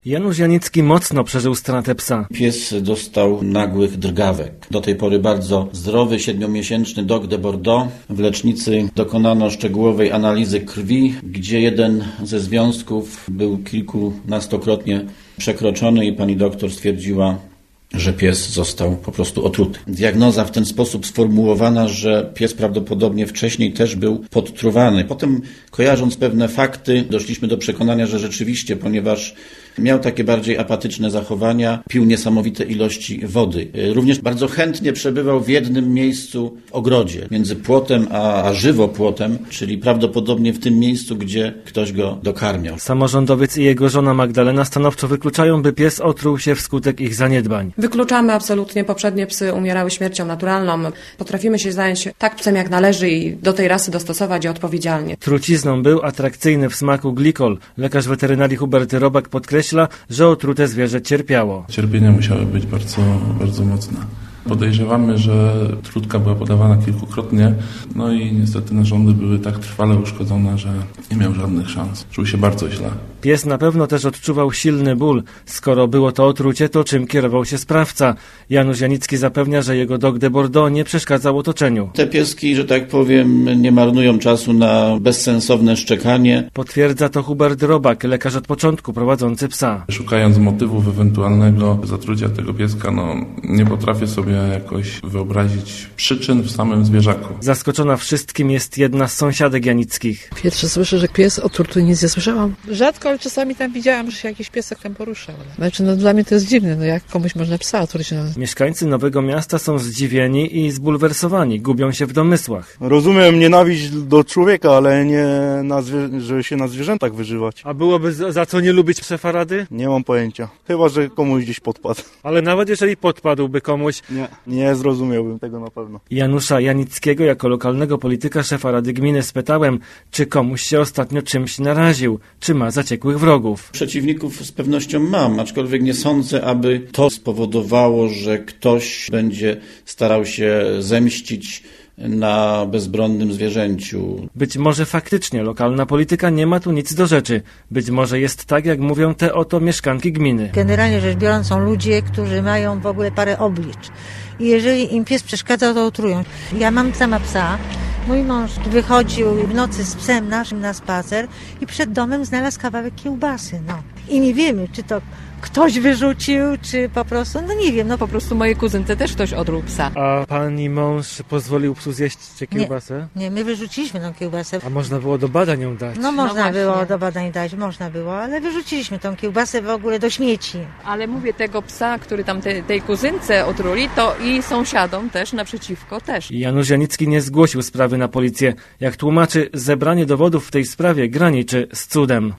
Janusz Janicki mocno przeżył stratę psa. Pies dostał nagłych drgawek. Do tej pory bardzo zdrowy, 7-miesięczny Dogue de Bordeaux. W lecznicy dokonano szczegółowej analizy krwi, gdzie jeden ze związków był kilkunastokrotnie przekroczony i pani doktor stwierdziła, że pies został po prostu otruty. Diagnoza w ten sposób sformułowana, że pies prawdopodobnie wcześniej też był podtruwany. Potem, kojarząc pewne fakty, doszliśmy do przekonania, że rzeczywiście, ponieważ miał takie bardziej apatyczne zachowania, pił niesamowite ilości wody. Również bardzo chętnie przebywał w jednym miejscu w ogrodzie, między płotem a żywopłotem, czyli prawdopodobnie w tym miejscu, gdzie ktoś go dokarmiał. Samorządowiec i jego żona Magdalena stanowczo wykluczają, by pies otruł się wskutek ich zaniedbań. Wykluczamy absolutnie. Poprzednie psy umierały śmiercią naturalną. Potrafimy się zająć tak psem jak należy i do tej rasy dostosować je odpowiedzialnie. Trucizną był atrakcyjny w smaku glikol. Lekarz weterynarii Hubert Robak podkreśla, że otrute zwierzę cierpiało. Cierpienia musiały być bardzo, bardzo mocne. Podejrzewamy, że trutka była podawana kilkukrotnie, no i niestety narządy były tak trwale uszkodzone, że nie miał żadnych szans. Czuł się bardzo źle. Pies na pewno też odczuwał silny ból. Skoro było to otrucie, to czym kierował się sprawca? Janusz Janicki zapewnia, że jego Dogue de Bordeaux nie przeszkadzał otoczeniu. Te pieski, że tak powiem, nie marnują czasu na bezsensowne szczekanie. Potwierdza to Hubert Robak, lekarz od początku prowadzący psa. Szukając motywów ewentualnego zatrucia tego pieska, nie potrafię sobie jakoś wyobrazić przyczyn w samym zwierzaku. Zaskoczona wszystkim jest jedna z sąsiadek Janickich. Pierwsze słyszę, że pies otruty, nic nie słyszałam. Rzadko, ale czasami tam widziałam, że się jakiś piesek tam poruszał. Dla mnie to jest dziwne, jak komuś można psa otruć. Mieszkańcy Nowego Miasta są zdziwieni i zbulwersowani, gubią się w domysłach. Rozumiem nienawiść do człowieka, ale nie żeby się na zwierzętach wyżywać. A byłoby za co nie lubić szefa rady? Nie mam pojęcia. Chyba, że komuś gdzieś podpadł. Ale nawet jeżeli podpadłby komuś... Nie zrozumiałbym tego na pewno. Janusza Janickiego jako lokalnego polityka szefa Rady Gminy spytałem, czy komuś się ostatnio czymś naraził, czy ma zaciekłych wrogów. Przeciwników z pewnością mam, aczkolwiek nie sądzę, aby to spowodowało, że ktoś będzie starał się zemścić na bezbronnym zwierzęciu. Być może faktycznie lokalna polityka nie ma tu nic do rzeczy. Być może jest tak, jak mówią te oto mieszkanki gminy. Generalnie rzecz biorąc są ludzie, którzy mają w ogóle parę oblicz. I jeżeli im pies przeszkadza, to otrują. Ja mam sama psa. Mój mąż wychodził w nocy z psem naszym na spacer i przed domem znalazł kawałek kiełbasy. I nie wiemy, czy to ktoś wyrzucił, czy po prostu, nie wiem. Po prostu mojej kuzynce też ktoś otruł psa. A pani mąż pozwolił psu zjeść kiełbasę? Nie, my wyrzuciliśmy tą kiełbasę. A można było do badań ją dać? Można było do badań dać, ale wyrzuciliśmy tą kiełbasę w ogóle do śmieci. Ale mówię, tego psa, który tam tej kuzynce otruli, to i sąsiadom też naprzeciwko też. Janusz Janicki nie zgłosił sprawy na policję. Jak tłumaczy, zebranie dowodów w tej sprawie graniczy z cudem.